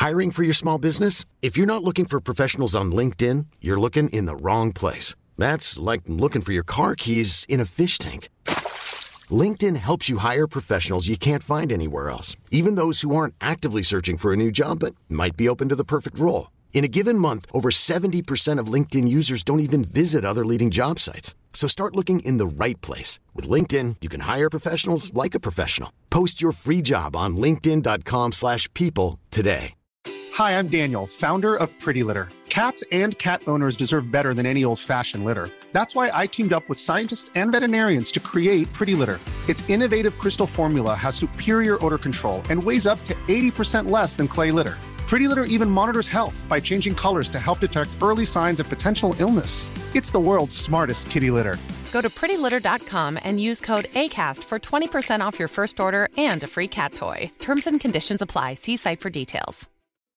Hiring for your small business? If you're not looking for professionals on LinkedIn, you're looking in the wrong place. That's like looking for your car keys in a fish tank. LinkedIn helps you hire professionals you can't find anywhere else, even those who aren't actively searching for a new job but might be open to the perfect role. In a given month, over 70% of LinkedIn users don't even visit other leading job sites. So start looking in the right place. With LinkedIn, you can hire professionals like a professional. Post your free job on linkedin.com/people today. Hi, I'm Daniel, founder of Pretty Litter. Cats and cat owners deserve better than any old-fashioned litter. That's why I teamed up with scientists and veterinarians to create Pretty Litter. Its innovative crystal formula has superior odor control and weighs up to 80% less than clay litter. Pretty Litter even monitors health by changing colors to help detect early signs of potential illness. It's the world's smartest kitty litter. Go to prettylitter.com and use code ACAST for 20% off your first order and a free cat toy. Terms and conditions apply. See site for details.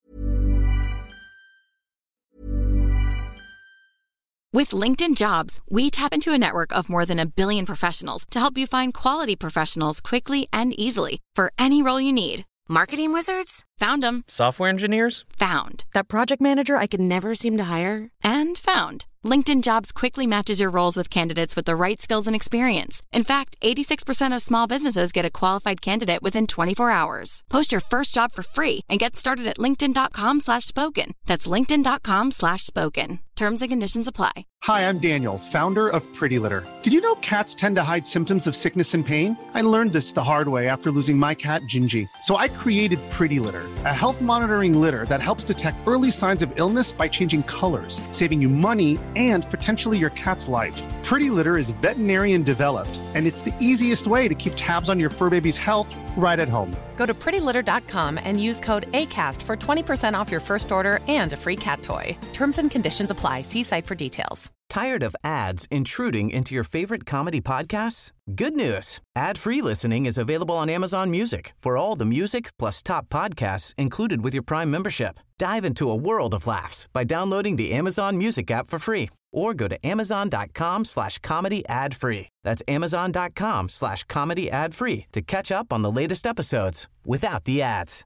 With LinkedIn Jobs, we tap into a network of more than 1 billion professionals to help you find quality professionals quickly and easily for any role you need. Marketing wizards? Found them. Software engineers? Found. That project manager I could never seem to hire? And found. LinkedIn Jobs quickly matches your roles with candidates with the right skills and experience. In fact, 86% of small businesses get a qualified candidate within 24 hours. Post your first job for free and get started at linkedin.com/spoken. That's linkedin.com/spoken. Terms and conditions apply. Hi, I'm Daniel, founder of Pretty Litter. Did you know cats tend to hide symptoms of sickness and pain? I learned this the hard way after losing my cat, Gingy. So I created Pretty Litter, a health monitoring litter that helps detect early signs of illness by changing colors, saving you money and potentially your cat's life. Pretty Litter is veterinarian developed, and it's the easiest way to keep tabs on your fur baby's health right at home. Go to prettylitter.com and use code ACAST for 20% off your first order and a free cat toy. Terms and conditions apply. See site for details. Tired of ads intruding into your favorite comedy podcasts? Good news. Ad-free listening is available on Amazon Music for all the music plus top podcasts included with your Prime membership. Dive into a world of laughs by downloading the Amazon Music app for free or go to amazon.com/comedy ad-free. That's amazon.com/comedy ad-free to catch up on the latest episodes without the ads.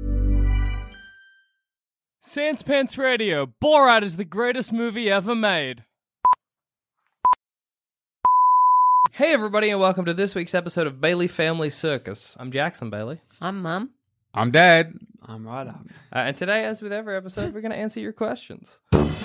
Sans Pants Radio. Borat is the greatest movie ever made. Hey everybody and welcome to this week's episode of Bailey Family Circus. I'm Jackson Bailey. I'm Mum. I'm Dad. I'm Ryder. And today, as with every episode, we're going to answer your questions.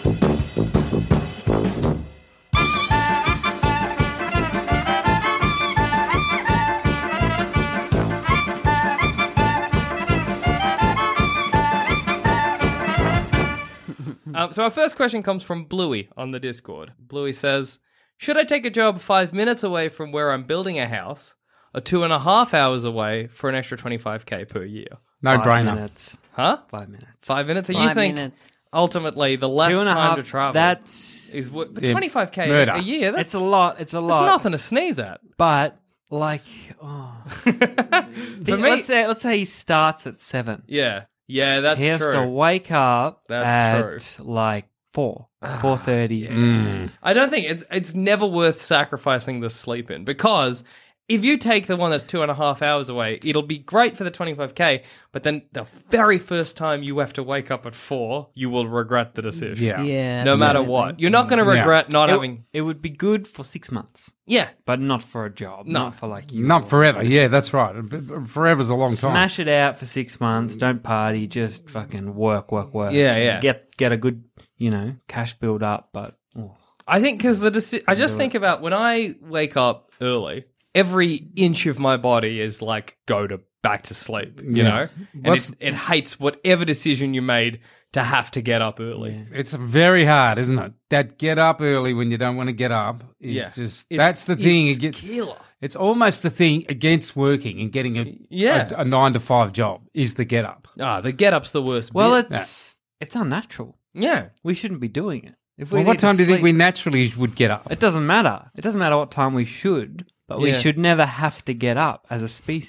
So our first question comes from Bluey on the Discord. Bluey says, should I take a job 5 minutes away from where I'm building a house or 2.5 hours away for an extra $25K per year? No 5 brainer. minutes. Huh? 5 minutes. 5 minutes? So 5 you think minutes. Ultimately the less time to travel That's is what, but $25K murder. a year, that's it's a lot. It's a lot. That's nothing to sneeze at. But like, for me- let's say he starts at 7. Yeah. Yeah, that's he has true. to wake up That's at like 4:30. I don't think it's never worth sacrificing the sleep in, because if you take the one that's 2.5 hours away, it'll be great for the $25K, but then the very first time you have to wake up at 4, you will regret the decision. Yeah. No matter what. You're not going to regret not having... It would be good for 6 months. Yeah. But not for a job. No. Not for like you. Not forever. Yeah, that's right. Forever's a long time. Smash it out for 6 months. Don't party. Just fucking work. Yeah, yeah. Get a good, cash build up. But I think because I just think about when I wake up early, every inch of my body is like, back to sleep, you know? And it hates whatever decision you made to have to get up early. Yeah. It's very hard, isn't it? That get up early when you don't want to get up is that's the thing. It's killer. It's almost the thing against working and getting a 9 to 5 job is the get up. The get up's the worst well, bit. it's unnatural. Yeah. We shouldn't be doing it. If Well, what time do you think we naturally would get up? It doesn't matter. It doesn't matter what time we should, but we Yeah. should never have to get up as a species.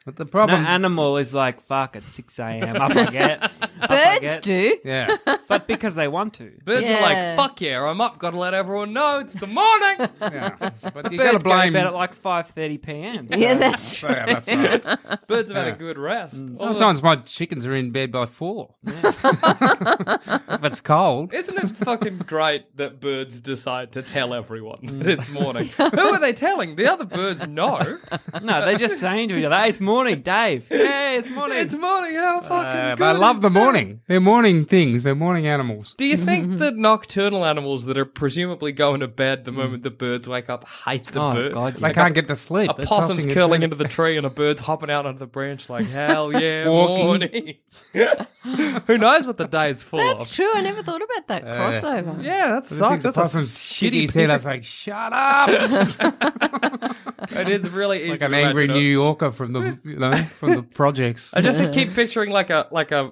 But the problem... No animal is like, fuck, at 6 a.m. up I get. Birds do. Yeah. But because they want to. Birds are Yeah. like, fuck yeah, I'm up. Got to let everyone know it's the morning. Yeah. But you got to Birds go to blame... bed at like 5:30 p.m. So. Yeah, that's true. Yeah, that's right. Birds have had a good rest. Sometimes my chickens are in bed by 4. If it's cold. Isn't it fucking great that birds decide to tell everyone that it's morning? Who are they telling? The other birds know. No, they're just saying to each other, hey, it's morning, Dave. Hey, it's morning. It's morning. How fucking good But I love is the that? morning. They're morning things. They're morning animals. Do you think that nocturnal animals that are presumably going to bed the moment the birds wake up hate the Oh, bird? God, yeah. They Like can't get to sleep. a They're possum's tossing and curling turning. into the tree and a bird's hopping out onto the branch like, hell yeah, Walking. morning. Who knows what the day is full That's of? true. I never thought about that crossover. Yeah, that I think sucks. the That's a possum's shitty shitty head. I was period. like, shut up. It is really easy. Like to an angry imagine New Yorker from the, from the projects. I just keep picturing like a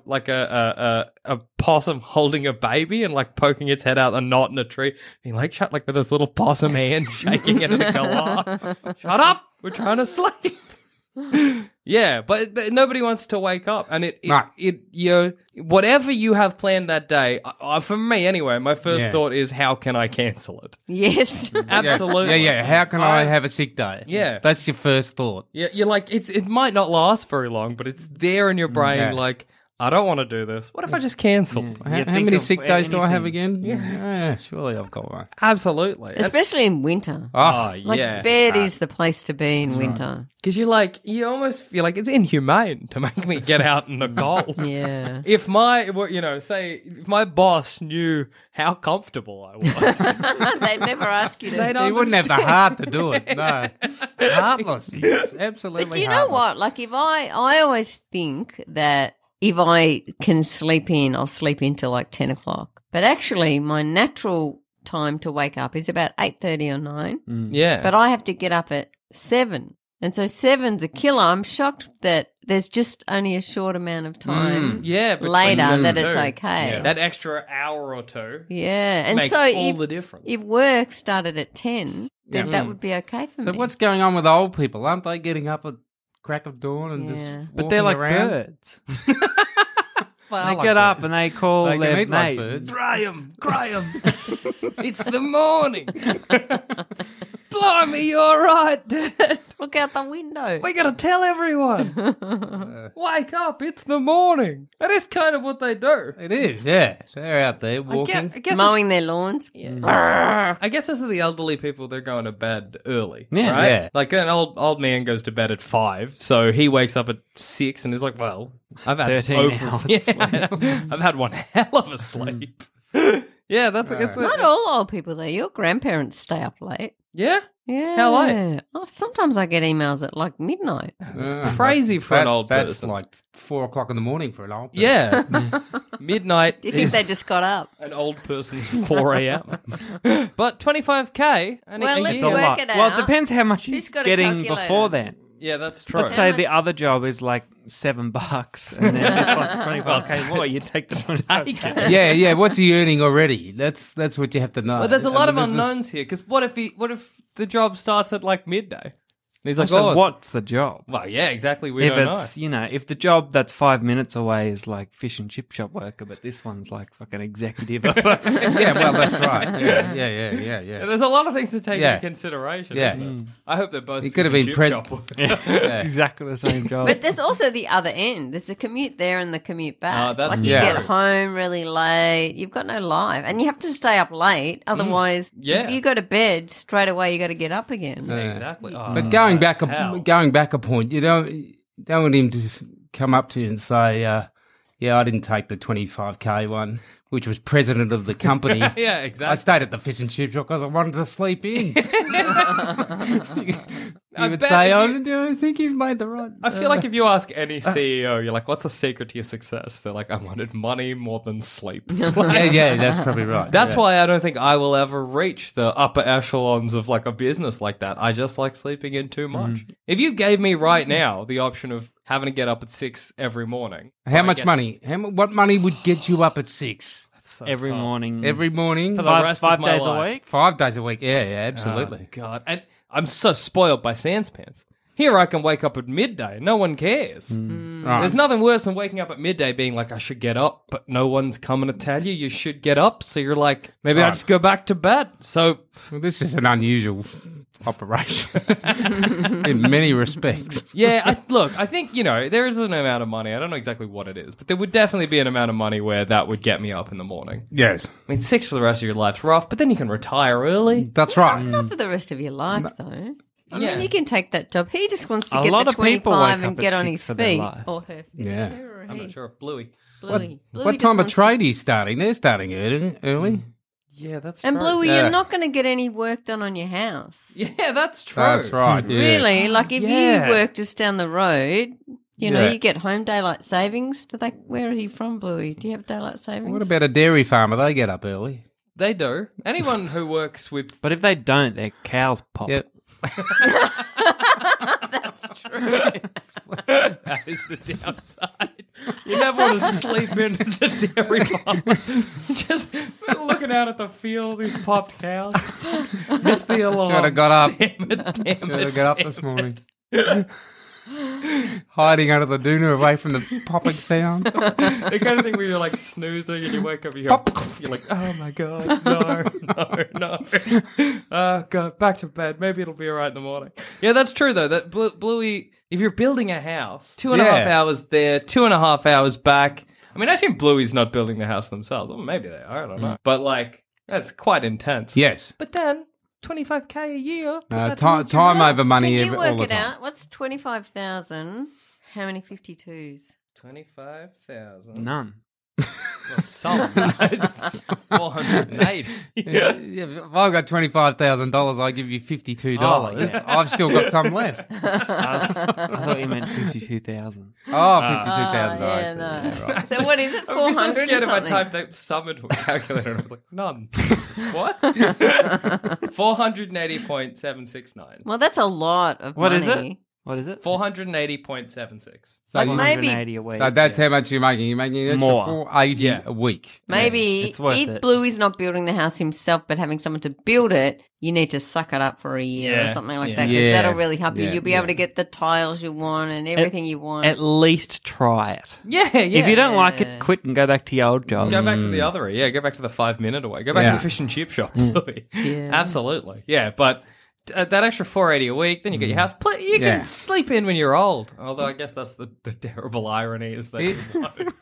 possum holding a baby and like poking its head out a knot in a tree, being like, shut, like with this little possum hand shaking it and it go, shut up, we're trying to sleep. Yeah, but nobody wants to wake up, and whatever you have planned that day, for me anyway, my first thought is, how can I cancel it? Yes. Absolutely. Yeah. How can I have a sick day? Yeah. That's your first thought. Yeah, you're like, it might not last very long, but it's there in your brain, Yeah. like, I don't want to do this. What if I just cancelled? How think many of sick days do I have anything. again? Yeah, surely I've got one. Absolutely. Especially in winter. Oh, Like yeah. bed is the place to be in winter. Because you almost feel like it's inhumane to make me get out in the cold. Yeah. If my boss knew how comfortable I was, They never ask you to. They'd He wouldn't have the heart to do it. No. Heartless. He is. Absolutely But do you know heartless. what? Like, if I always think that if I can sleep in, I'll sleep in till like 10 o'clock. But actually, my natural time to wake up is about 8:30 or 9. yeah. But I have to get up at 7. And so 7's a killer. I'm shocked that there's just only a short amount of time yeah, between later those that it's two. okay. Yeah. That extra hour or two Yeah. And makes so all if, the difference. if work started at 10, then that would be okay for So me. what's going on with old people? Aren't they getting up at crack of dawn and Yeah. just But they're like walking around? birds. Well, They like get up birds. and they call They can their eat like mate. birds. Graham, it's the morning. Blimey, you're right, Dad. Look out the window. We gotta tell everyone. Wake up, it's the morning. That is kind of what they do. It is, yeah. So they're out there walking. I guess Mowing their lawns. I guess as the elderly people, they're going to bed early. Yeah. right? Yeah. Like an old man goes to bed at 5, so he wakes up at 6 and is like, "Well, I've had 13 hours Yeah, I've had one hell of a sleep." Yeah, that's Not all old people, though. Your grandparents stay up late. yeah. Yeah. How late? Oh, sometimes I get emails at like midnight. Crazy for an old That's person. like 4 o'clock in the morning for an old person. Yeah, midnight. Do you think is they just got up? an old person's 4 a.m. But 25k. And Well, a let's year. work lot. it Well, it out. depends how much Who's he's got a getting calculator? before then. Yeah, that's true. Let's say much- the other job is like $7 and then this one's 25k more. You take the 25k. Yeah. What's he earning already? That's what you have to know. Well, there's a lot of And the business- unknowns here. Because what if the job starts at like midday? And he's like, So "Oh, what's the job? Well, yeah, exactly. We If don't it's, know. if the job that's 5 minutes away is like fish and chip shop worker, but this one's like fucking executive. Yeah, well, that's right. Yeah. Yeah, there's a lot of things to take Yeah. into consideration. Yeah. Isn't there? I hope they're both. He could have fish been and chip pres- shop workers. Yeah. Exactly the same job. But there's also the other end. There's the commute there and the commute back. Oh, that's like you true. get home really late. You've got no life. And you have to stay up late. Otherwise, Yeah. if you go to bed, straight away you got to get up again. Exactly. Oh, But going back hell. a point, you don't want him to come up to you and say, "Yeah, I didn't take the 25k one," which was president of the company. Yeah, I exactly. stayed at the fish and chip shop because I wanted to sleep in. I You would bet say, if you- "I think you've made the right." I feel like if you ask any CEO, you're like, "What's the secret to your success?" They're like, "I wanted money more than sleep." yeah, that's probably right. That's yeah. why I don't think I will ever reach the upper echelons of like a business like that. I just like sleeping in too much. If you gave me right now the option of having to get up at 6 every morning, How I much get- money? What money would get you up at 6 So Every tough. morning. every morning? For the rest five of my days life. a week? 5 days a week. Yeah, absolutely. Oh, God, and I'm so spoiled by Sans Pants. Here I can wake up at midday. No one cares. Right. There's nothing worse than waking up at midday being like, I should get up, but no one's coming to tell you should get up. So you're like, maybe I'll just go back to bed. So Well, this is an unusual operation in many respects. yeah, I think, there is an amount of money. I don't know exactly what it is, but there would definitely be an amount of money where that would get me up in the morning. Yes, I mean, 6 for the rest of your life's rough, but then you can retire early. that's right. Not for the rest of your life, though. I Yeah. mean, you can take that job. He just wants to A get lot the of people 25 wake and up get at on 6 his for their feet. life. Or her. Yeah. I'm not sure. Bluey. Bluey. Bluey What just time are wants to- tradies starting? They're starting early. Yeah, that's And true. Bluey, Yeah. you're not going to get any work done on your house. Yeah, that's true. That's right. Yeah. Really? Like if Yeah. you work just down the road, Yeah. you get home daylight savings. Where are you from, Bluey? Do you have daylight savings? What about a dairy farmer? They get up early. They do. Anyone who works with... But if they don't, their cows pop. Yep. That's true. That is the downside. You never want to sleep in as a dairy farm. Just looking out at the field, these popped cows. Missed the alarm. Should have got up. Damn it. Should have got up this morning. Hiding under the doona away from the popping sound. The kind of thing where you're like snoozing and you wake up and you're like, oh my God, no. Oh God, back to bed. Maybe it'll be all right in the morning. Yeah, that's true though. That Bluey, if you're building a house, 2.5 hours there, 2.5 hours back. I mean, I assume Bluey's not building the house themselves. Well, maybe they are, I don't know. But like, that's quite intense. Yes. But then, 25K a year. put that Time towards your house. over money Can you all work the it time. out? What's 25,000? How many 52s? 25,000. None. Well, some. It's 480. Yeah, if I've got $25,000, I give you $52. Oh, yeah. I've still got some left. I thought you meant 52,000. Oh, $52,000. Yeah, no. So what is it? I would be 400 so scared if I something? typed that sum into a calculator and I was like, none. What? 480.769. Well, that's a lot of What money. is it? What is it? 480.76. So, you- maybe- 180 a week. so that's how much you're making. You're making an extra More. $480 a week. Maybe it's worth if it. Bluey's not building the house himself but having someone to build it, you need to suck it up for a year or Yeah, something like yeah. that because Yeah, that'll really help you. yeah, You'll be able to get the tiles you want and everything you want. At least try it. Yeah. If you don't like it, quit and go back to your old job. Go back to the other, go back to the 5 minute away. Go back Yeah. to the fish and chip shop. Yeah. Absolutely. Yeah, but that extra 480 a week, then you get your house. You Yeah. can sleep in when you're old. Although I guess that's the terrible irony is that you won't.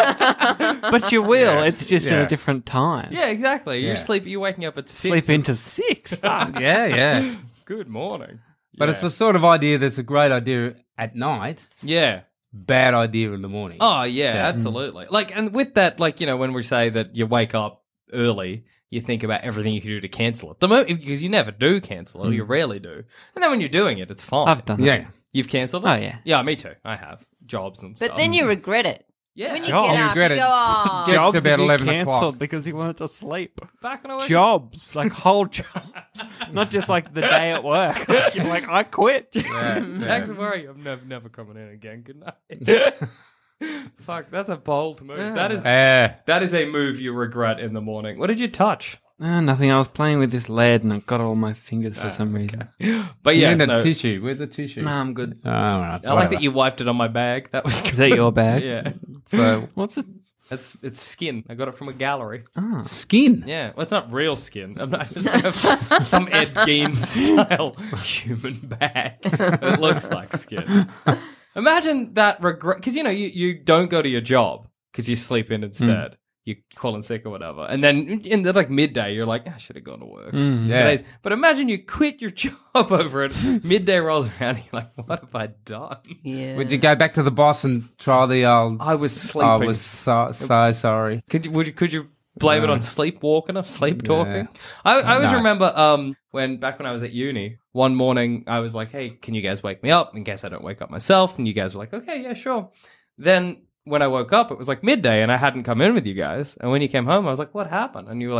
But you will. It's just at Yeah. a different time. Yeah, exactly. Yeah. You're waking up at 6. Sleep into 6. Fuck. Yeah. Good morning. But it's the sort of idea that's a great idea at night, Yeah. bad idea in the morning. Oh, yeah, absolutely. Like, and with that, like, when we say that you wake up early, you think about everything you can do to cancel it. Because you never do cancel it, you rarely do. And then when you're doing it, it's fine. I've done that. Yeah. You've cancelled it? Oh, yeah. Yeah, me too. I have. Jobs and stuff. but then you regret it. Yeah. When you Job. get You up, regret you it. go, oh. Gets Jobs about have been 11 cancelled o'clock. because he wanted to sleep. Back when I was Jobs, like whole jobs, not just like the day at work. You're like, I quit. Jackson Murray, I'm never coming in again. Good night. Fuck, that's a bold move. That is a move you regret in the morning. What did you touch? Nothing. I was playing with this lead and it got all my fingers for some reason. But You yeah, need a no, tissue. Where's the tissue? No, I'm good. Oh, all right. I like that you wiped it on my bag. That was good. Is that your bag? Yeah. So, What's it? It's skin. I got it from a gallery. skin. Yeah. Well, it's not real skin. I just have some Ed Gein style human bag that looks like skin. Imagine that regret. Because, you don't go to your job because you sleep in instead. You call in sick or whatever. And then in the midday, you're like, I should have gone to work. Yeah. But imagine you quit your job over it. Midday rolls around and you're like, what have I done? Yeah. Would you go back to the boss and try the old... I was sleeping. I was so sorry. Could you blame it on sleepwalking or sleep talking? I always No. remember back when I was at uni, one morning I was like, hey, can you guys wake me up in case I don't wake up myself? And you guys were like, okay, yeah, sure. Then when I woke up, it was like midday and I hadn't come in with you guys. And when you came home, I was like, what happened? And you were like,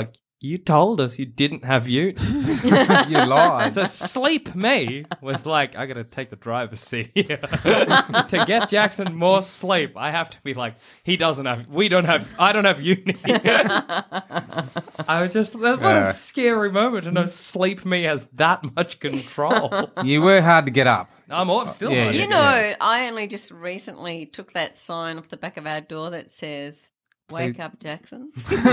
You told us you didn't have ute. You lied. So Sleep Me was like, I gotta take the driver's seat here. To get Jackson more sleep, I have to be like, I don't have uni. I was just, what a scary moment to know Sleep Me has that much control. You were hard to get up. I'm still Yeah, hard to You get. know, I only just recently took that sign off the back of our door that says, "Wake up, Jackson."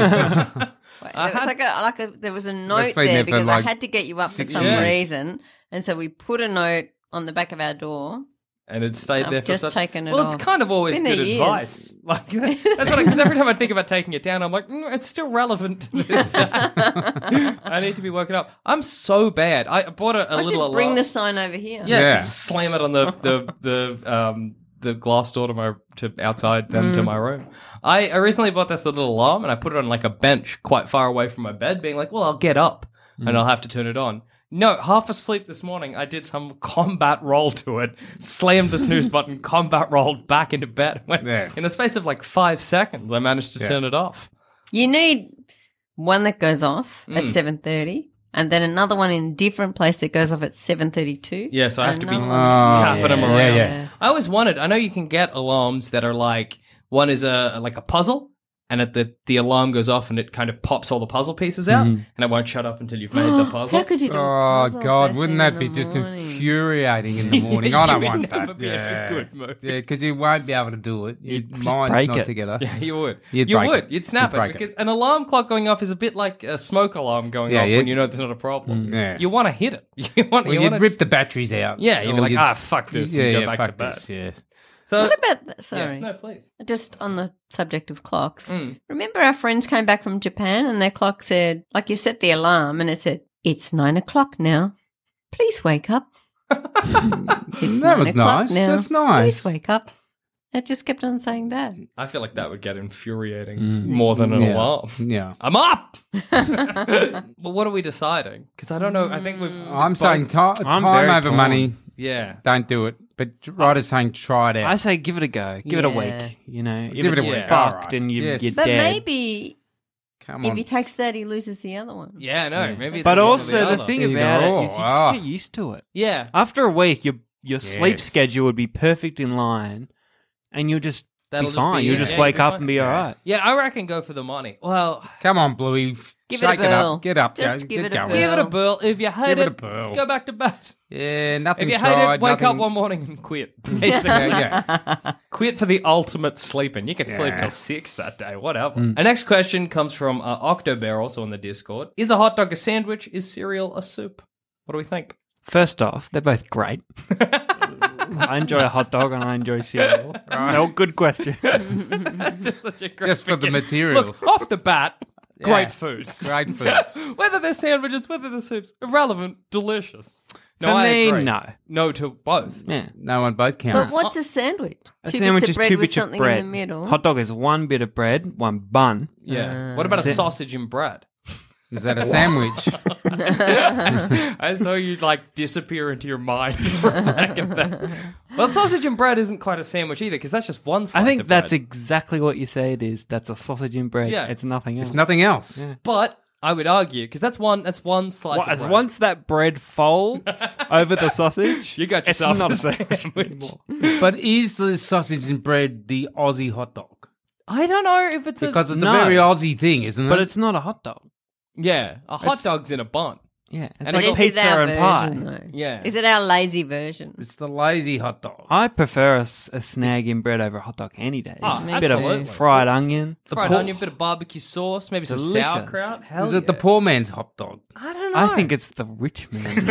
There was a note been there there for because I like had to get you up for 6 some years. reason, and so we put a note on the back of our door. And it stayed there I've for just such... taken it Well, off. it's kind of always been good there years. advice. Like because every time I think about taking it down, I'm like, it's still relevant to this day. I need to be woken up. I'm so bad. I bought a I little should alarm. bring the sign over here. Yeah, just slam it on the glass door to outside, then to my room. I recently bought this little alarm and I put it on like a bench quite far away from my bed, being like, well, I'll get up and I'll have to turn it on. No, half asleep this morning, I did some combat roll to it, slammed the snooze button, combat rolled back into bed. In the space of like 5 seconds, I managed to turn it off. You need one that goes off at 7:30. And then another one in a different place that goes off at 7:32. Yeah, so I have to be Another one just tapping them around. Yeah. I always wanted. I know you can get alarms that are like one is like a puzzle, and at the alarm goes off and it kind of pops all the puzzle pieces out, and it won't shut up until you've made the puzzle. How could you do a Oh, puzzle God, first wouldn't thing that be in the just morning? infuriating in the morning? I don't You want would never that. be in a good mood. Yeah, because you won't be able to do it. Your just mind's break not it. together. Yeah, you would. You'd you break would. it. You'd snap You'd break it because an alarm clock going off is a bit like a smoke alarm going Yeah, off yeah. when you know there's not a problem. Yeah. You want to hit it. You want. Well, you you'd want rip the batteries out. Yeah, you'd be Or like, fuck this, and go back fuck to bed. this, yeah. So What about sorry? Yeah, no, please. Just on the subject of clocks. Remember our friends came back from Japan and their clock said, like you set the alarm and it said, "It's 9 o'clock now. Please wake up." It's That 9 was o'clock nice. now. That's nice. Please wake up. It just kept on saying that. I feel like that would get infuriating more than an Yeah. alarm. Yeah. I'm up. But what are we deciding? Because I don't know. I think we've. I'm saying I'm time very over torn. money. Yeah. Don't do it. But Ryder's saying try it out. I say give it a go. Give it a Yeah. week. You know, if Give it a it's week. fucked Alright. and you're Yes. But dead. maybe Come if on. he takes that, he loses the other one. Yeah, no. Maybe. It's But one or also the other. thing Either about or. it is you Ah. just get used to it. Yeah. After a week, your sleep Yes. schedule would be perfect in line, and you'll just That'll be just fine. be- You'll yeah, just yeah, wake you'll be up fine. and be all right. Yeah, I reckon go for the money. Well, Come on, Bluey. Give it a Shake burl. up. Get up. Just go. give Get it a going. burl. give it a burl. If you hate Give it a it, burl. go back to bed. Yeah, nothing If you tried. hate it, wake up nothing- one morning and quit. Basically. Yeah. Quit for the ultimate sleeping. You can sleep Yeah. till 6 that day, whatever. Our next question comes from Octobear, also on the Discord. Is a hot dog a sandwich? Is cereal a soup? What do we think? First off, they're both great. I enjoy a hot dog and I enjoy cereal. So good question. That's just such a great Just for the beginning. material. Look, off the bat, Yeah. great foods. Great foods. Whether they're sandwiches, whether they're soups, irrelevant, delicious. No, For I me, agree. no. No to both. Yeah. No one both But counts. what's a sandwich? A Two sandwich bits is of bread two with bits of something bread. in the middle. Hot dog is one bit of bread, one bun. Yeah. What about a Sa- sausage and bread? Is that a sandwich? I saw you like disappear into your mind for a second there. Well, sausage and bread isn't quite a sandwich either because that's just one slice I think of that's bread. exactly what you say it is. That's a sausage and bread. Yeah. It's nothing else. It's nothing else. But I would argue because that's one slice What, of as bread. once that bread folds over the sausage, You got it's yourself not a a sandwich sandwich. anymore. But is the sausage and bread the Aussie hot dog? I don't know if it's Because it's No. a very Aussie thing, isn't it? But it's not a hot dog. a hot dog's in a bun. Yeah, it's And like it's Is it pizza our and pie. version, though? Yeah. Is it our lazy version? It's the lazy hot dog. I prefer a snag in bread over a hot dog any day. Oh, Just a bit absolutely. of fried onion. Fried onion, bit of barbecue sauce, maybe some Delicious. sauerkraut. Hell Is it the yeah. poor man's hot dog? I don't know. I think it's the rich man's.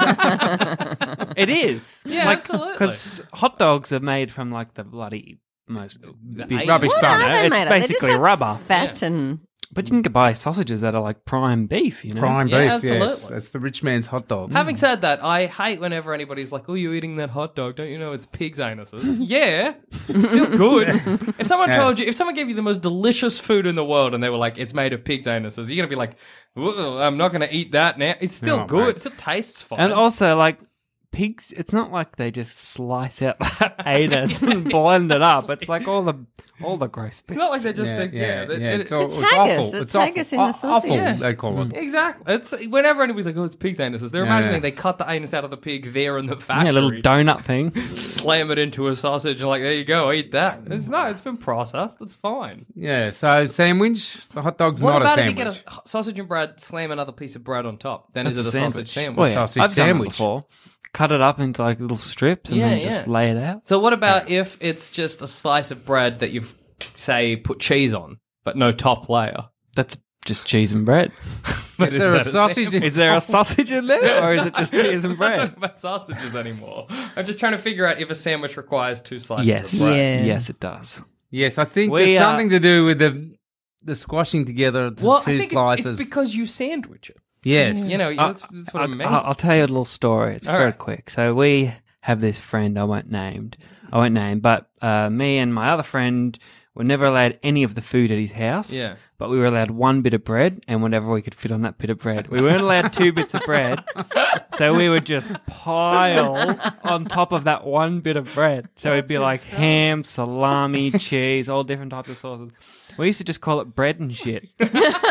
It is. Yeah, absolutely. Because hot dogs are made from like the bloody most big rubbish What bun. are they It's made of? They're just basically like rubber. Fat and But you can buy sausages that are like prime beef, you know? Prime Yeah, beef, yes. absolutely. That's the rich man's hot dog. Having said that, I hate whenever anybody's like, "Oh, you're eating that hot dog? Don't you know it's pig's anuses?" Yeah, it's still good. If someone if someone gave you the most delicious food in the world and they were like, "It's made of pig's anuses," you're gonna be like, "I'm not gonna eat that now." It's still No, good. mate. It still tastes fine. And also, like, pigs, it's not like they just slice out that anus and blend it up. It's like all the gross bits. It's not like they just think, It's haggis. awful. It's haggis in the sausage. Awful, Yeah. they call it. Exactly. It's whenever anybody's like, "Oh, it's pig's anuses," they're imagining they cut the anus out of the pig there in the factory. Yeah, a little donut thing. Slam it into a sausage and like, there you go, eat that. It's been processed. It's fine. Yeah, so sandwich, the hot dog's What not a about sandwich. if you get a sausage and bread, slam another piece of bread on top? Then is it That's a a sausage sandwich. sandwich? Well, yeah, Sausage I've done it sandwich. before. Cut it up into like little strips and then just lay it out. So what about if it's just a slice of bread that you've, say, put cheese on, but no top layer? That's just cheese and bread. Is there a that a sausage? Is there a sausage in there, or is it just cheese and I'm not bread? talking about sausages anymore. I'm just trying to figure out if a sandwich requires 2 slices Yes, of bread. Yeah. yes, it does. Yes, I think We, there's something to do with the squashing together of the Well, I two think slices. it's because you sandwich it. Yes. You know, that's what I mean. I'll tell you a little story. It's All very right. quick. So we have this friend I won't name, but me and my other friend were never allowed any of the food at his house. Yeah. But we were allowed one bit of bread and whatever we could fit on that bit of bread. We weren't allowed 2 bits of bread. So we would just pile on top of that one bit of bread. So it'd be like ham, salami, cheese, all different types of sauces. We used to just call it bread and shit. And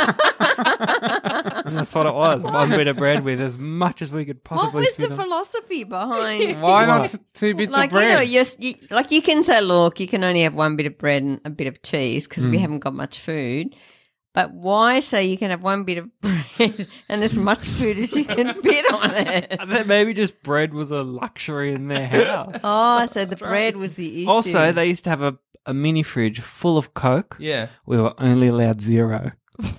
that's what it was. One bit of bread with as much as we could What possibly was fit the on. philosophy behind? Why not 2 bits Like, of bread? you can say, look, you can only have one bit of bread and a bit of cheese because we haven't got much food. But why say you can have one bit of bread and as much food as you can fit on it? And then maybe just bread was a luxury in their house. Oh, so the bread was the issue. Also, they used to have a mini fridge full of Coke. Yeah. We were only allowed 0.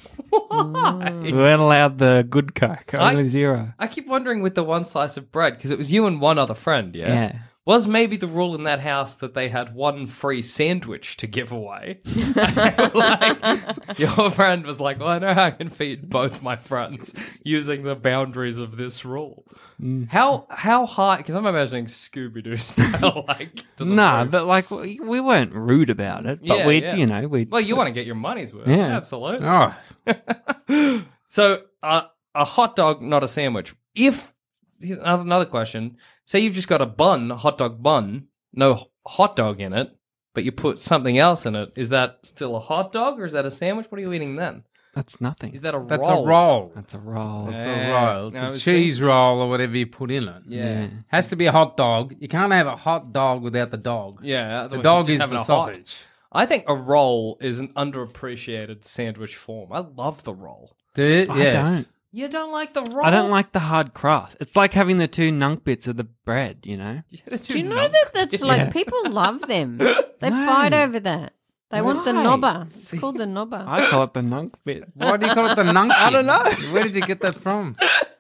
We weren't allowed the good Coke, only 0. I keep wondering with the one slice of bread, because it was you and one other friend, yeah? Yeah. Was maybe the rule in that house that they had one free sandwich to give away? Like, your friend was like, well, I know how I can feed both my friends using the boundaries of this rule. How high? Because I'm imagining Scooby-Doo style, like, to the Nah, roof. but like we weren't rude about it. But Yeah, we, yeah. we. Well, you want to get your money's worth. Yeah. Absolutely. Oh, So, a hot dog, not a sandwich. If, another question, say you've just got a hot dog bun, no hot dog in it, but you put something else in it, is that still a hot dog or is that a sandwich? What are you eating then? That's nothing. Is that a that's roll? a roll. That's a roll. It's Yeah. a roll. It's I a was cheese roll or whatever you put in it. Yeah. Has to be a hot dog. You can't have a hot dog without the dog. Yeah. The dog just is having the a hot. sausage. I think a roll is an underappreciated sandwich form. I love the roll. Do it? I Yes. don't. You don't like the roll? I don't like the hard crust. It's like having the 2 nunk bits of the bread, you know? Do you know that that's like people love them? They fight over that. They want the Why? knobber. It's called the knobber. I call it the nunk bit. Why do you call it the nunk? I don't know. Where did you get that from?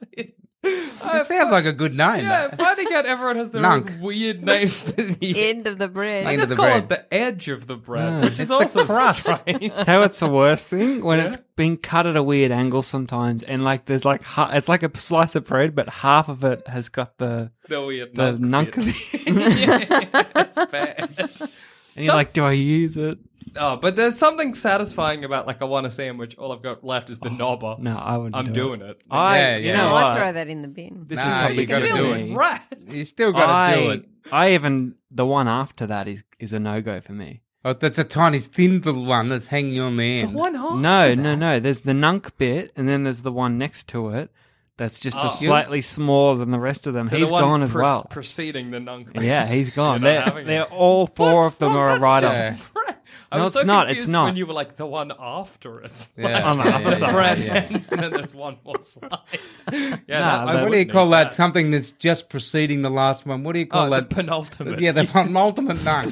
It sounds like a good name. Yeah, that. finding out everyone has their Nunk. own weird name for the End of the bread. I End of just the call bread. it the edge of the bread, Yeah. which is It's the also crust. strange. Tell you what's the worst thing? When it's been cut at a weird angle sometimes, and like there's like it's like a slice of bread, but half of it has got the The weird nunk bit. bit. Yeah, it's bad. And you're like, do I use it? Oh, but there's something satisfying about like I want a sandwich. All I've got left is the knobber. No, I wouldn't. I'm doing it. I, Yeah, you yeah. know I'd what? throw that in the bin. This Nah, is probably you gotta just do me. it. Right. You still got to do it. I even the one after that is a no go for me. Oh, that's a tiny, thin little one that's hanging on the end. One half. No. There's the nunk bit, and then there's the one next to it that's just a slightly smaller than the rest of them. So He's the one gone as well. Preceding the nunk. Yeah, he's gone. You're not having They're it. all 4 of them are right That's on. just bread. I No, was it's so not, confused it's not. when you were like the one after it. Yeah, on the other side. Bread yeah. ends and then there's one more slice. Yeah, Nah, that, I but What do you wouldn't call eat that? Something that's just preceding the last one. What do you call Oh, that? the penultimate. Yeah, the penultimate nunk.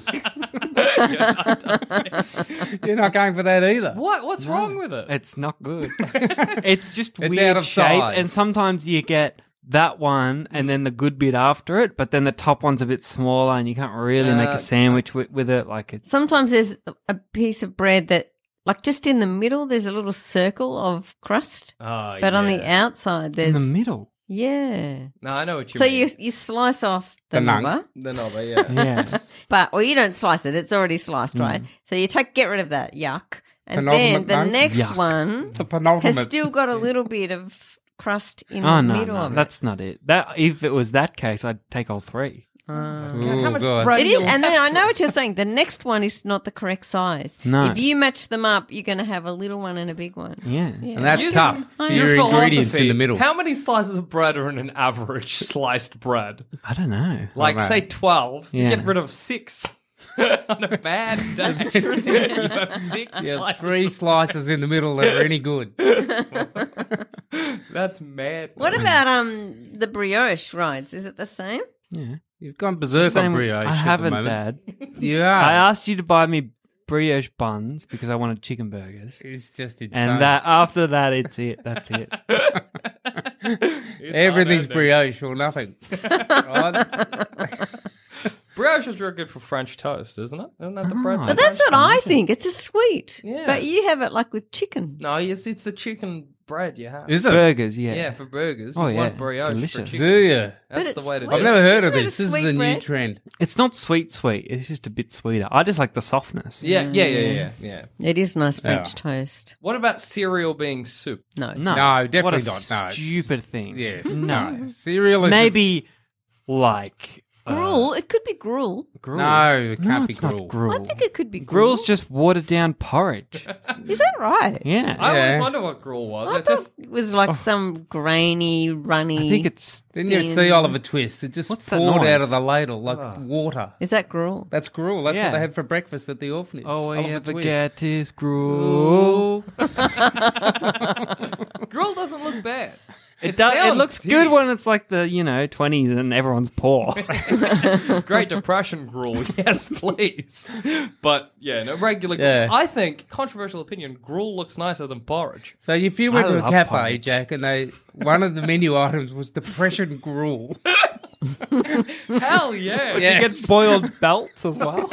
You're not going for that either. What's wrong with it? It's not good. It's just It's weird out of shape, size. and sometimes you get that one and then the good bit after it, but then the top one's a bit smaller, and you can't really make a sandwich with it. Like it's Sometimes there's a piece of bread that, like just in the middle, there's a little circle of crust, Oh, but on the yeah. outside there's in the middle. yeah. No, I know what you So mean. you slice off the The nunk. knobber, The knobber, yeah. Yeah, but you don't slice it; it's already sliced, right? So you get rid of that yuck, and then Penultimate the nunk? next Yuck. one The penultimate. has still got a little bit of crust in Oh the no, middle no, of it. that's not it. That if it was that case, I'd take all three. How much God. bread It do is, you and then I have know to- what you're saying. The next one is not the correct size. No. If you match them up, you're going to have a little one and a big one. Yeah. And that's Using tough for your your ingredients philosophy, in the middle. How many slices of bread are in an average sliced bread? I don't know. Like, man. say 12. You Yeah. get rid of 6. On a bad day, you have 6 Yeah, slices. 3 slices in the middle that are any good. That's mad. What about the brioche rides? Is it the same? Yeah. You've gone berserk Same- on brioche I at the haven't, moment. Dad. You are. I asked you to buy me brioche buns because I wanted chicken burgers. It's just insane. And that after that, it's it. That's it. Everything's brioche or nothing. Right? Brioche is real good for French toast, isn't it? Isn't that the bread? for But that's French what I think. It's a sweet. Yeah. But you have it like with chicken. No, it's the chicken bread you have. Is it? Burgers, yeah. Yeah, for burgers. Oh, you yeah. want brioche Delicious. for Do chicken. you? That's But the it's way to sweet. do I've it. never heard of Isn't it a this. This is sweet a new bread? trend. It's not sweet. It's just a bit sweeter. I just like the softness. Yeah. It is nice French Yeah. toast. What about cereal being soup? No. No, No, definitely what a not. No. Stupid thing. Yes. No. Cereal is Maybe like Gruel. It could be gruel. gruel. No, it can't be it's gruel. not gruel. I think it could be gruel. Gruel's just watered down porridge. Is that right? Yeah. I always Yeah. wonder what gruel was. I It just thought it was like some grainy, runny. I think it's Didn't you see Oliver Twist? It just What's that poured out noise? of the ladle like water. Is that gruel? That's gruel. That's Yeah. what they had for breakfast at the orphanage. all we Oliver ever Twist. get is gruel. gruel doesn't look bad. It sounds looks good hideous. when it's like the 20s and everyone's poor. Great Depression gruel, yes, please. But yeah, no regular. Yeah. I think controversial opinion. Gruel looks nicer than porridge. So if you went I to a love cafe, porridge. Jack, and one of the menu items was depression gruel. Hell yeah! You get boiled belts as well.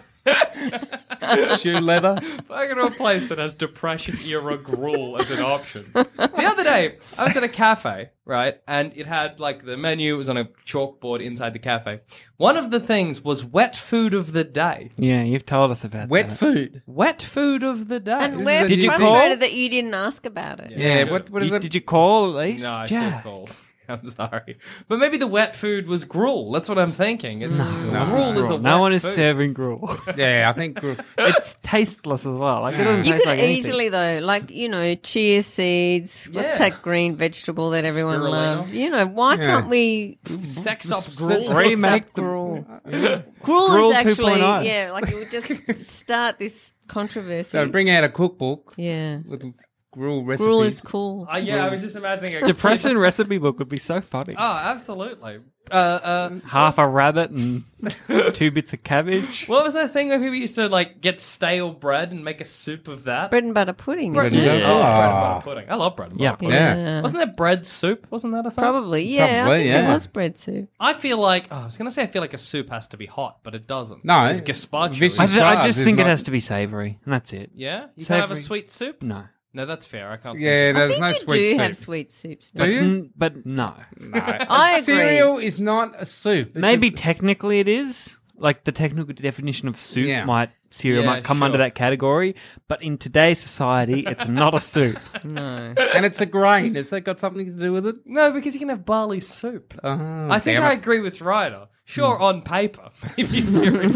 Shoe leather. If I go to a place that has Depression era gruel as an option. The other day, I was at a cafe, right? And it had like the menu was on a chalkboard inside the cafe. One of the things was wet food of the day. Yeah, you've told us about Wet that. food. Wet food of the day. And This we're is a Did you frustrated call? that you didn't ask about it. Yeah, what is it? Did you call at least? No, I should have Jack. called. I'm sorry. But maybe the wet food was gruel. That's what I'm thinking. It's No. gruel is a Gruel. wet No one is food. serving gruel. Yeah, I think gruel. It's tasteless as well. Like it doesn't You taste could like anything. easily, though, like, chia seeds. What's Yeah. that green vegetable that everyone Spirulina. loves? Why Yeah. can't we Sex up gruel. sex Remake up the- gruel? Gruel Gruel is actually, 2.0. like it would just start this controversy. So bring out a cookbook Yeah. with gruel recipes. Gruel is cool. Yeah, I was just imagining a Depression recipe book would be so funny. Oh, absolutely. Half a rabbit and 2 bits of cabbage. What was that thing where people used to like get stale bread and make a soup of that? Bread and butter pudding. Bread isn't and it? butter. Oh, bread and Ah. butter pudding. I love bread and Yeah. butter pudding. Yeah. Wasn't there bread soup? Wasn't that a thing? Probably, yeah. I Probably, think yeah. it was bread soup. I feel like I was going to say I feel like a soup has to be hot, but it doesn't. No, it's gazpacho. vicious- I Describes just is think it not- has to be savoury, and that's it. Yeah, you can't have a Savoury. sweet soup. No. No, that's fair. I can't. Yeah, I there's think no you sweet do soup. have sweet soups. Do you? But no. No. I agree. Cereal is not a soup. It's Maybe a- technically it is. Like the technical definition of soup Yeah. cereal Yeah, might come sure. under that category, but in today's society, it's not a soup. No. and it's a grain. Has that got something to do with it? No, because you can have barley soup. Oh, I think damn I it. agree with Ryder. Sure, on paper, maybe cereal.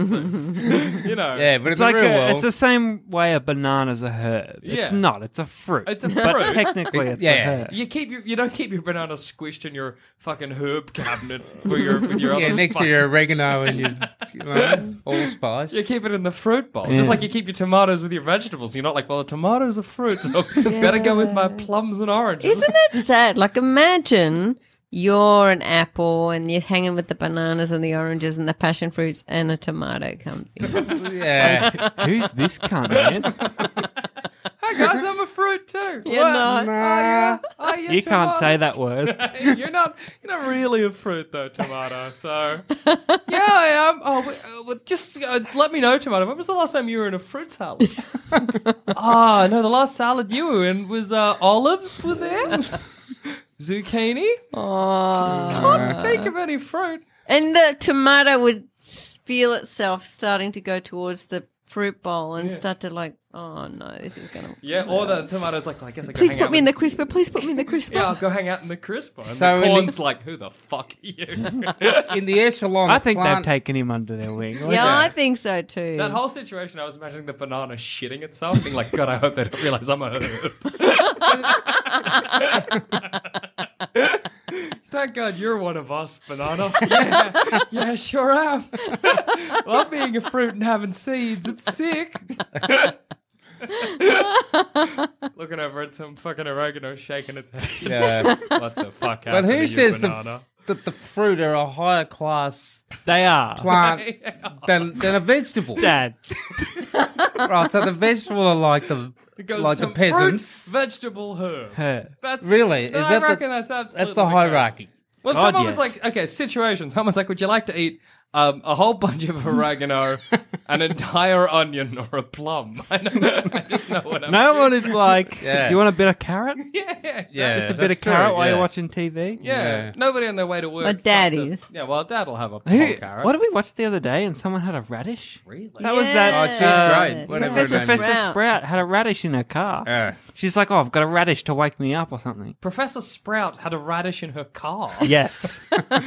You know, Yeah, but It's in like the real world, it's the same way a banana's a herb. It's Yeah. not. It's a fruit. It's a But fruit. technically, it's Yeah. a herb. You don't keep your banana squished in your fucking herb cabinet with your other yeah, next to spices. your oregano and your allspice. You keep it in the fruit bowl, just like you keep your tomatoes with your vegetables. You're not like, well, a tomato's a fruit, so better go with my plums and oranges. Isn't that sad? Like, imagine you're an apple and you're hanging with the bananas and the oranges and the passion fruits, and a tomato comes in. Yeah. Who's this cunt, man? Hey guys, I'm a fruit too. You're not. Nah. Oh, yeah, You can't tomato. say that word. You're not really a fruit though, tomato. So yeah, I am. Just let me know, tomato. When was the last time you were in a fruit salad? No, the last salad you were in was olives. Were there? Zucchini. Can't think of any fruit. And the tomato would feel itself starting to go towards the fruit bowl and start to oh no, this is going to... Yeah, or the tomato's like, I guess I go Please hang put out me in with- the crisper. Please put me in the crisper. Yeah, I'll go hang out in the crisper. And So the in corn's like, who the fuck are you? In the echelon, I think plant, they've taken him under their wing. Yeah, I think so too. That whole situation, I was imagining the banana shitting itself, being like, God, I hope they don't realize I'm a herb. Thank God you're one of us, banana. Yeah, sure am. Love being a fruit and having seeds. It's sick. Looking over at some fucking oregano shaking its head. Yeah. What the fuck But happened to who you, says banana? that the fruit are a higher class They are. plant than a vegetable? Dad. Right, so the vegetable are like the It goes like to the peasants. fruit, vegetable, herb. Her. That's Really? Is I that reckon that's absolutely that's the case. hierarchy? Well, if God, someone was yes. like, okay, situations. Someone's like, would you like to eat a whole bunch of oregano, an entire onion, or a plum? I just know what I'm No doing. one is like, Yeah. do you want a bit of carrot? Yeah, Just a bit that's of carrot true, while you're yeah. watching TV? Yeah. Nobody on their way to work. My dad stops is. Yeah, well, Dad will have a Who, whole carrot. what did we watch the other day and someone had a radish? Really? That was that. Oh, she's great. Whatever her Professor name is. Professor Sprout had a radish in her car. Yeah. She's like, oh, I've got a radish to wake me up or something. Professor Sprout had a radish in her car. Yes.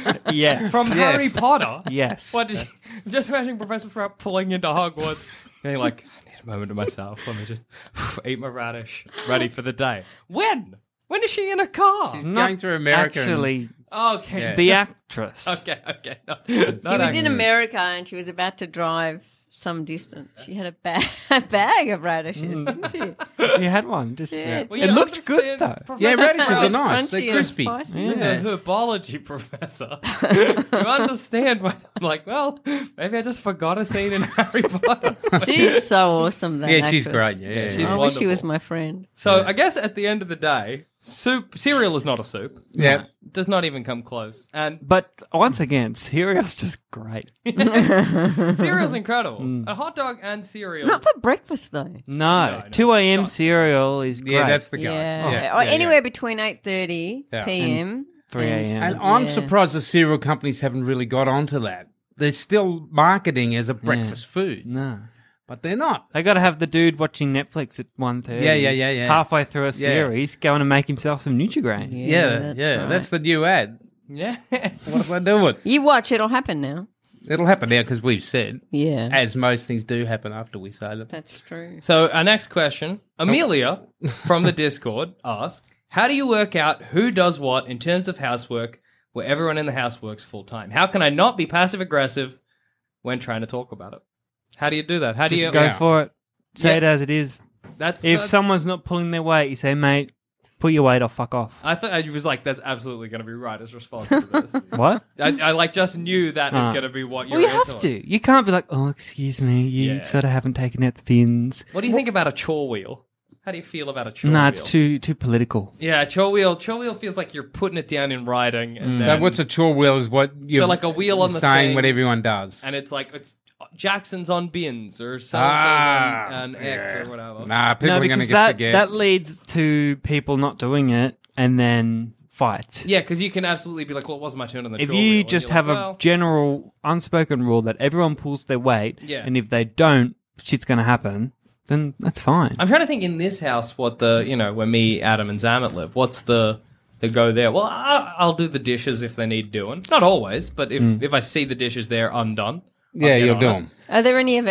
Yes. From Harry Yes. Potter. Yes. What did you, just imagine Professor Sprout pulling into Hogwarts, being like, I need a moment to myself. Let me just eat my radish. Ready for the day. When? When is she in a car? She's Not going through America. Actually, Okay. Yeah. the actress. Okay. No, She was in America and she was about to drive some distance. She had a bag of radishes, didn't she? She had one. Just Yeah. Well, it you looked good understand though. Professor Yeah, radishes are Sprout's nice. They're Crunchy and crispy. spicy. You're Yeah. the herbology professor. You understand why I'm like, well, maybe I just forgot a scene in Harry Potter. She's so awesome. That Yeah, she's actress. great. Yeah, she's I wish she was wonderful. my friend. So I guess at the end of the day, cereal is not a soup. Yeah. Does not even come close. And But once again, cereal's just great. cereal's incredible. A hot dog and cereal. Not for breakfast though. No, no, 2 a.m. cereal is great. Yeah, that's the guy. Yeah. Or anywhere between 8:30 Yeah. p.m. 3 a.m. And I'm Yeah. surprised the cereal companies haven't really got onto that. They're still marketing as a breakfast food, No. but they're not. They got to have the dude watching Netflix at 1:30. Yeah. Halfway through a series, going to make himself some Nutrigrain. Yeah, right. that's the new ad. Yeah. What am I doing? You watch, it'll happen now. It'll happen now because we've said, Yeah. as most things do happen after we say them. That's true. So our next question, Amelia from the Discord asks, how do you work out who does what in terms of housework where everyone in the house works full time? How can I not be passive aggressive when trying to talk about it? How do you do that? How do Just you go for it. Say Yeah. it as it is. That's If someone's not pulling their weight, you say, mate, put your weight or fuck off. I thought I was like, that's absolutely going to be right as response to this. What? I like just knew that is Uh. going to be what you're Well, you into. have to. You can't be like, oh, excuse me, you Yeah. sort of haven't taken out the pins. What do you think about a chore wheel? How do you feel about a chore No, wheel? it's too political. Yeah, chore wheel. Chore wheel feels like you're putting it down in writing. And So then, what's a chore wheel is what you're like a wheel on the saying thing. what everyone does. and it's like it's Jackson's on bins or so on X or whatever. Nah, people No, are going to because get that, forget. that leads to people not doing it and then fights. Yeah, because you can absolutely be like, well, it wasn't my turn on the If chore wheel. you And just you're have like, a well, general unspoken rule that everyone pulls their weight, Yeah. and if they don't, shit's going to happen, then that's fine. I'm trying to think in this house what the, where me, Adam, and Zamet live, what's the go there? Well, I'll do the dishes if they need doing. Not always, but if I see the dishes there undone. I'll yeah, get you'll on do it. them. Are there any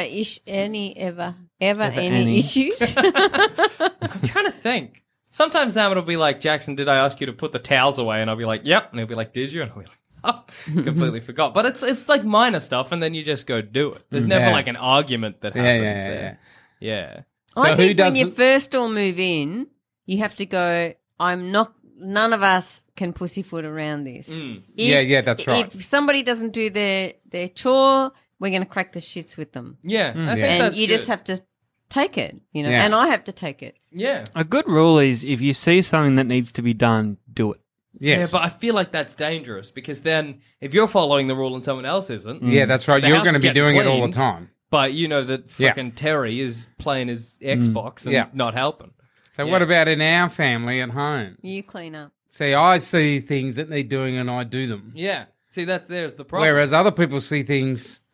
any? issues? I'm trying to think. Sometimes Zamet will be like, Jackson, did I ask you to put the towels away? And I'll be like, yep. And he'll be like, did you? And I'll be like, oh, completely forgot. But it's like minor stuff, and then you just go do it. There's never Yeah. like an argument that Yeah, happens yeah, there. Yeah. So I who think when does you the- first all move in, you have to go, none of us can pussyfoot around this. Yeah, that's right. If somebody doesn't do their chore, we're going to crack the shits with them. Yeah. I think And that's you good. just have to take it, Yeah. and I have to take it. Yeah. A good rule is if you see something that needs to be done, do it. Yes. Yeah, but I feel like that's dangerous because then if you're following the rule and someone else isn't, Yeah, that's right. the You're house going to is be getting doing it all the cleaned, time. But you know that Yeah. fucking Terry is playing his Xbox and Yeah. not helping. So Yeah. what about in our family at home? You clean up. See, I see things that need doing and I do them. Yeah. See, there's the problem. Whereas other people see things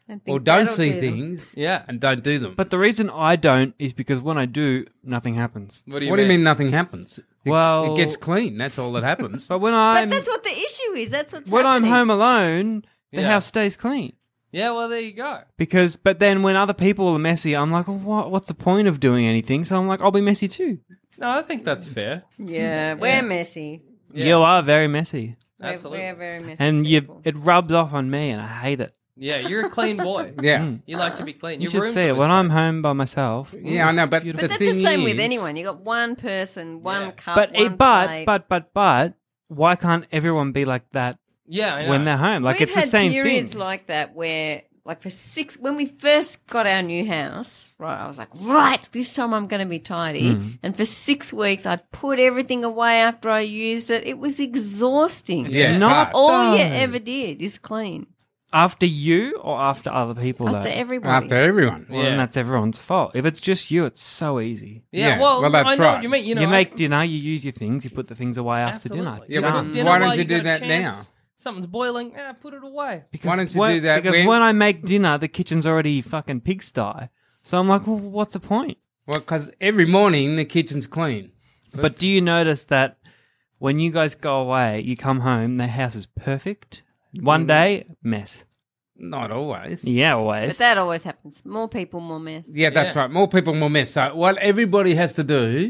I think or don't that'll see do them. things Yeah. and don't do them. But the reason I don't is because when I do, nothing happens. What do you what do you mean nothing happens? Well- it gets clean. That's all that happens. But when But I'm that's what the issue is. That's what's when I'm happening. home alone, the Yeah. house stays clean. Yeah, well, there you go. But then when other people are messy, I'm like, well, what's the point of doing anything? So I'm like, I'll be messy too. No, I think that's fair. Yeah, we're messy. Yeah. You are very messy, Absolutely. We're very messy. and people. it rubs off on me, and I hate it. Yeah, you're a clean boy. Yeah. You like to be clean. You Your should room's see it always when clean. I'm home by myself. Yeah, I know, but But the that's thing the same with is- anyone. You got one person, one Yeah. cup, But one plate. but why can't everyone be like that Yeah, I know. when they're home? Like We've it's the had same periods thing. like that where, like when we first got our new house, right, I was like, right, this time I'm going to be tidy. And for 6 weeks, I put everything away after I used it. It was exhausting. Yeah, it's Not hard. All you done. ever did is clean After you or after other people? after though? everybody. After everyone. Well, Yeah. then that's everyone's fault. If it's just you, it's so easy. Yeah, Yeah, well, that's I know right. what you mean. You know, You make dinner, you use your things, you put the things away after dinner. Absolutely. Yeah, but Done. Dinner why while don't you do got a that chance, now? Something's boiling. Put it away. Because Why don't you do that Because when- when I make dinner, the kitchen's already fucking pigsty. So I'm like, well, what's the point? Well, because every morning the kitchen's clean. But do you notice that when you guys go away, you come home, the house is perfect? One day, mess. Not always. Yeah, But always. that always happens. More people, more mess. Yeah, that's Yeah. right. More people, more mess. So what everybody has to do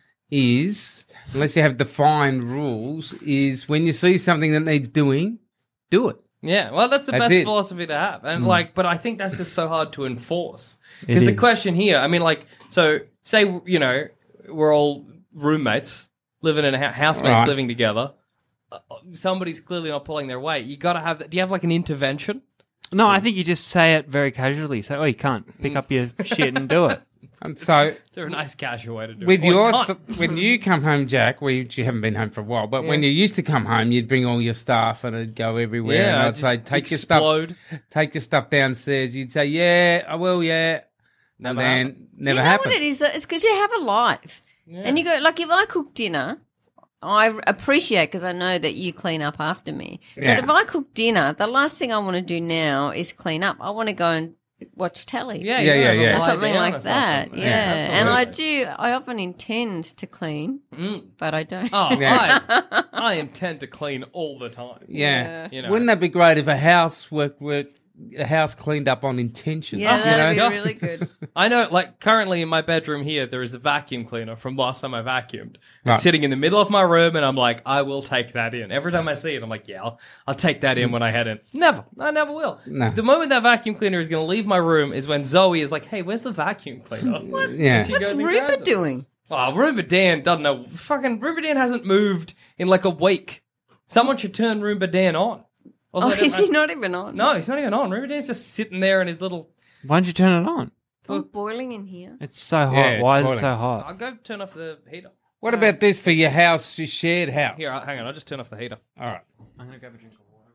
is, unless you have defined rules, is when you see something that needs doing, do it. Yeah, well, that's the That's best it. philosophy to have, and but I think that's just so hard to enforce. It Because the is. question here, I mean, so say we're all roommates living in housemates Right. living together. Somebody's clearly not pulling their weight. You got to have. Do you have like an intervention? No, I think you just say it very casually. Say, oh, you can't. Pick up your shit and do it. And so Is there a nice casual way to do with it? Or your not? when you come home, Jack, you haven't been home for a while, but when you used to come home, you'd bring all your stuff and it'd go everywhere. Yeah, and I'd just say, take explode. take your stuff downstairs. You'd say, yeah, I will, yeah. Never and then happened. never you know happened. what it is? It's because you have a life. And you go, like, if I cook dinner, I appreciate because I know that you clean up after me. Yeah. But if I cook dinner, the last thing I want to do now is clean up. I want to go and watch telly. Yeah, Yeah, you yeah, gotta yeah. Or lie something down like or that. something. Yeah. And I absolutely. I often intend to clean, but I don't. Oh, Yeah. I intend to clean all the time. Yeah. You know. Wouldn't that be great if a house a house cleaned up on intention? Yeah, you that'd know? be really good. I know, like, currently in my bedroom here, there is a vacuum cleaner from last time I vacuumed. It's Right. sitting in the middle of my room, and I'm like, I will take that in. Every time I see it, I'm like, yeah, I'll take that in when I head in. Never. I never will. No. The moment that vacuum cleaner is going to leave my room is when Zoe is like, hey, where's the vacuum cleaner? Yeah. She What's goes and Rupa grabs it. doing? Oh, Roomba Dan doesn't know. Fucking Roomba Dan hasn't moved in like a week. Someone should turn Roomba Dan on. Also, Oh, I don't is he know- not even on? No, he's not even on. Roomba Dan's just sitting there in his little... Why don't you turn it on? It's boiling in here. It's so hot. Yeah, it's Why is boiling. it so hot? I'll go turn off the heater. What about this for your house, your shared house? Here, hang on. I'll just turn off the heater. All right. I'm going to grab a drink of water.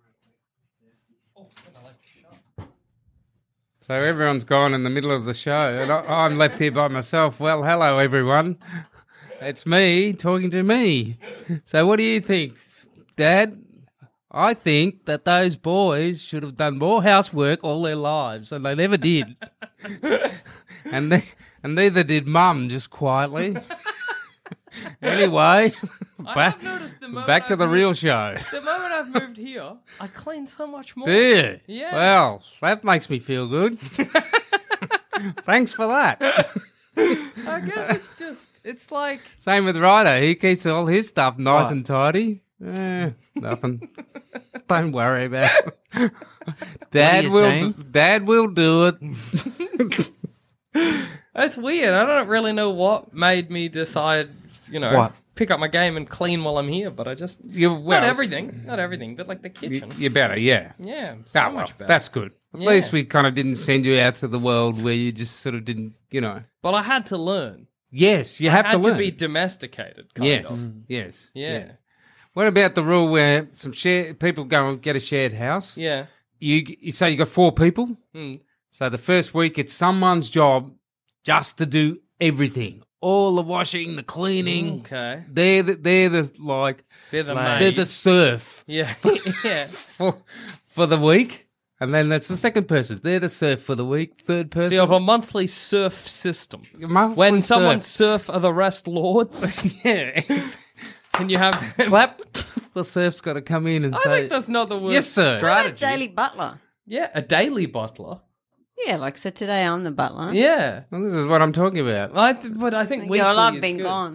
So everyone's gone in the middle of the show, and I'm left here by myself. Well, hello, everyone. It's me talking to me. So what do you think, Dad? I think that those boys should have done more housework all their lives, and they never did. and neither did Mum, just quietly. Anyway, I've noticed the moment back to I've the moved- real show. The moment I've moved here, I clean so much more. Do you? Yeah. Well, that makes me feel good. Thanks for that. I guess it's like... Same with Ryder. He keeps all his stuff nice What? and tidy. Nothing. Don't worry about it. Dad you will. saying? Dad will do it. It's weird. I don't really know what made me decide, What? pick up my game and clean while I'm here, but I just... not everything, but like the kitchen. You're better, yeah. Yeah, so Oh, well, much better. that's good. At Yeah. least we kind of didn't send you out to the world where you just sort of didn't, But I had to learn. Yes, you have I to had learn. to be domesticated, kind yes, of. yes. Yeah. What about the rule where people go and get a shared house? Yeah. You say you got 4 people. So the first week it's someone's job just to do everything, all the washing, the cleaning. Okay. They're the They're the Slave. they're maid. the serf Yeah. Yeah. for the week, And then that's the second person. They're the surf for the week. Third person. So you have a monthly surf system. Monthly When someone surf. surf are the rest lords, Yeah. can you have... Clap. The surf's got to come in and I say... think that's not the worst Yes, sir. strategy. Daily butler. Yeah, a daily butler. Yeah, like so today I'm the butler. Yeah. Well, this is what I'm talking about. But I think weekly Your alarm is been good. gone.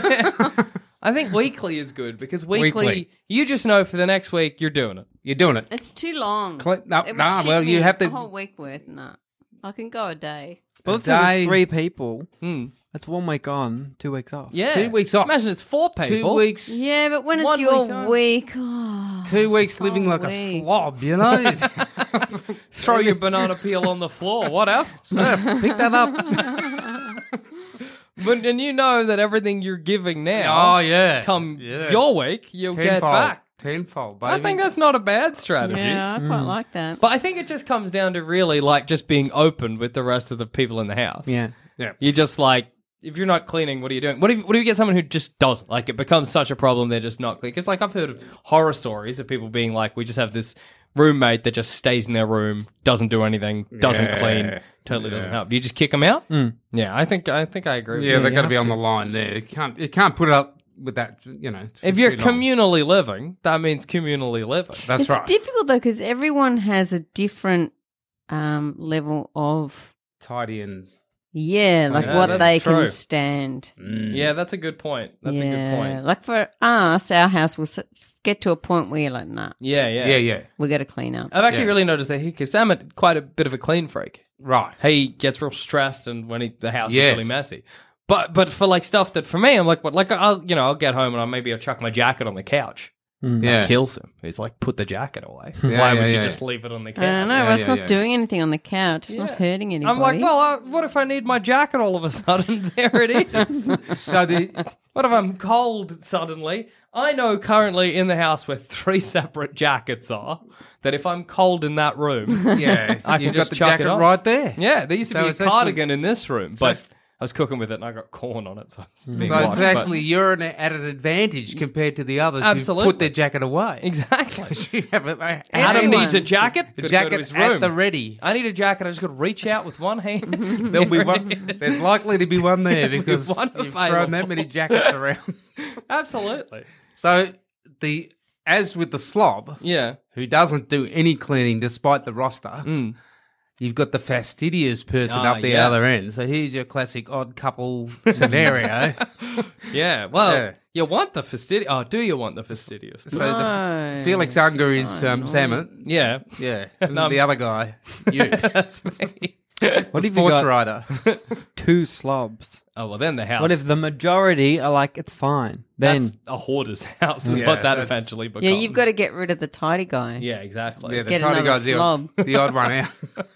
I think weekly is good because weekly, Weekly. you just know for the next week you're doing it. You're doing it. It's too long. No, It would nah, shit well, me you have to- a whole week worth. No, I can go a day. Well, let's say there's day- 3 people. Hmm. That's 1 week on, 2 weeks off. Yeah. 2 weeks off. Imagine it's 4 people. 2 weeks. Yeah, but when it's 1 your week on. week, oh, 2 weeks living like a week. slob, you know? Throw your banana peel on the floor. Whatever. Surf, pick that up. And you know that everything you're giving now, Oh, yeah. come Yeah. your week, you'll get Tenfold. back. Tenfold, baby. I think that's not a bad strategy. yeah, I quite like that. But I think it just comes down to really like just being open with the rest of the people in the house. Yeah. Yeah. You just like, if you're not cleaning, what are you doing? What if you get someone who just doesn't? Like, it becomes such a problem, they're just not cleaning. Because, like, I've heard of horror stories of people being like, we just have this roommate that just stays in their room, doesn't do anything, doesn't Yeah. clean, totally Yeah. doesn't help. Do you just kick them out? Yeah, I think I agree with Yeah, you. they've got to have be on to. the line there. You can't put it up with that, you know. If for you're too long. communally living, that means communally living. That's it's right. difficult though because everyone has a different level of Tidy and what that's they true. can stand. Yeah, that's a good point. That's a good point. Like for us, our house will get to a point where you're like, nah, Yeah. yeah. we got to clean up. I've actually Yeah. really noticed that because I'm quite a bit of a clean freak. Right. He gets real stressed, and when the house Yes. is really messy. But for like stuff that for me, I'm like, what? Like I'll get home and I'll chuck my jacket on the couch. Yeah. That kills him. He's like, put the jacket away. Yeah, Why yeah, would you yeah. just leave it on the couch? I don't know. Yeah, well, it's yeah, not yeah. doing anything on the couch. It's not Yeah. hurting anybody. I'm like, well, what if I need my jacket all of a sudden? There it is. So the What if I'm cold suddenly? I know currently in the house where 3 separate jackets are, that if I'm cold in that room, yeah, I can you've just got the chuck it jacket on. right there. yeah, there used to So be a it's actually- cardigan in this room, but it's- I was cooking with it and I got corn on it, so it's being So washed, it's but- actually you're at an advantage compared to the others who Absolutely. put their jacket away. Exactly. You have Adam Everyone. needs a jacket. the Gotta go to jacket his room. at the ready. I need a jacket. I just got to reach out with one hand. There'll be There one. it is. There's likely to be one there There'll be because one you've thrown that available. many jackets around. Absolutely. So as with the slob, Yeah. who doesn't do any cleaning despite the roster, you've got the fastidious person Ah, up the yes. other end. So here's your classic odd couple scenario. Yeah. Well, Yeah. you want the fastidious. Oh, do you want the fastidious? So No. Felix Unger is Salmon. Yeah. Yeah. And No, the other guy, you. That's me. What the if you sports got writer. 2 slobs? Oh, well, then the house. What if the majority are like, it's fine? Then That's a hoarder's house is Yeah, what that that's- eventually becomes. Yeah, you've got to get rid of the tidy guy. Yeah, exactly. Yeah, the Get tidy another guy's slob. the odd one out.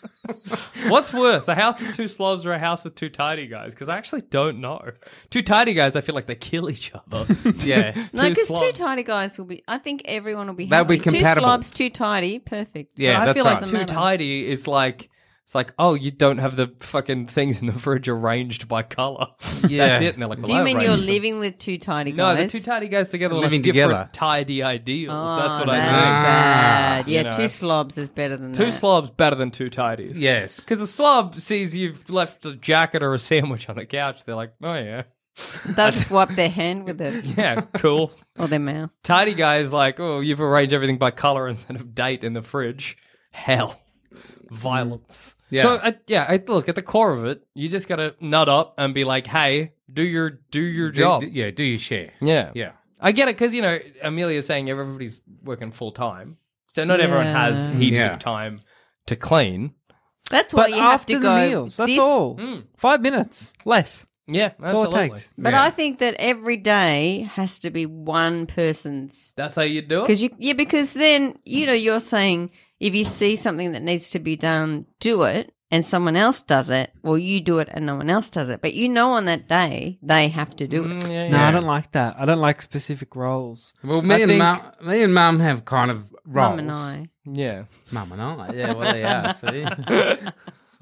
What's worse, a house with 2 slobs or a house with 2 tidy guys? Because I actually don't know. 2 tidy guys, I feel like they kill each other. Yeah. No, because 2 slobs. tidy guys will be. I think everyone will be. They'll be happy. 2 compatible. slobs, 2 tidy, perfect. Yeah, But I that's feel right. like 2 tidy is like, it's like, oh, you don't have the fucking things in the fridge arranged by colour. Yeah. That's it. And they're like, well, Do you I mean you're arranged them. living with 2 tidy No, guys? the 2 tidy guys together will have Living different together. tidy ideals. Oh, That's what that's I mean. bad. You Yeah, know. 2 slobs is better than 2 that. slobs better than 2 tidies. Yes. Because a slob sees you've left a jacket or a sandwich on the couch. They're like, oh, yeah. They'll just wipe their hand with it Yeah, cool. or their mouth. Tidy guy is like, oh, you've arranged everything by color instead of date in the fridge. Hell. Violence. Yeah. So, look, at the core of it, you just got to nut up and be like, hey, do your job. Do your share. Yeah. Yeah. I get it because, Amelia's saying everybody's working full time. So not everyone has Yeah. heaps Yeah. of time to clean. That's why but you have after to the go. meals, that's this- all. 5 minutes, less. Yeah, That's all it absolutely. takes. But Yeah. I think that every day has to be one person's. That's how you do it? Because then you're saying if you see something that needs to be done, do it, and someone else does it. Well, you do it and no one else does it. But on that day they have to do it. Yeah, No, yeah. I don't like that. I don't like specific roles. Well, I think- me and Mum have kind of roles. Mum and I. Yeah. Mum and I. Yeah, well, they are. See, sort of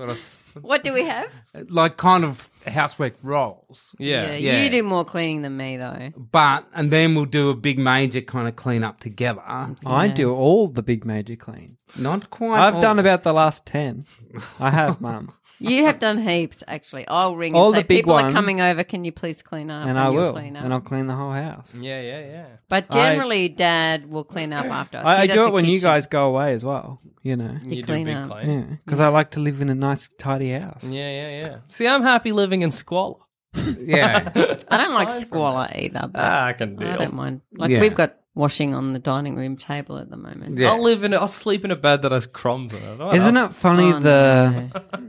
What do we have? Like kind of housework roles. Yeah. Yeah. You do more cleaning than me, though. And then we'll do a big major kind of clean up together. I do all the big major clean. Not quite. I've all. done about the last 10. I have, Mum. You have done heaps, actually. I'll ring All and say, the big people are ones. coming over, can you please clean up? And I you'll will. Clean up. And I'll clean the whole house. Yeah. But generally, Dad will clean up after us. I He does do the it when you kitchen. guys go away as well, you know. You do clean big up. clean. Yeah, because I like to live in a nice, tidy house. Yeah. See, I'm happy living in squalor. Yeah. I don't like squalor either, but I can deal. I don't mind. Like, Yeah. we've got washing on the dining room table at the moment. Yeah. I'll sleep in a bed that has crumbs in it. Isn't it funny Oh, no.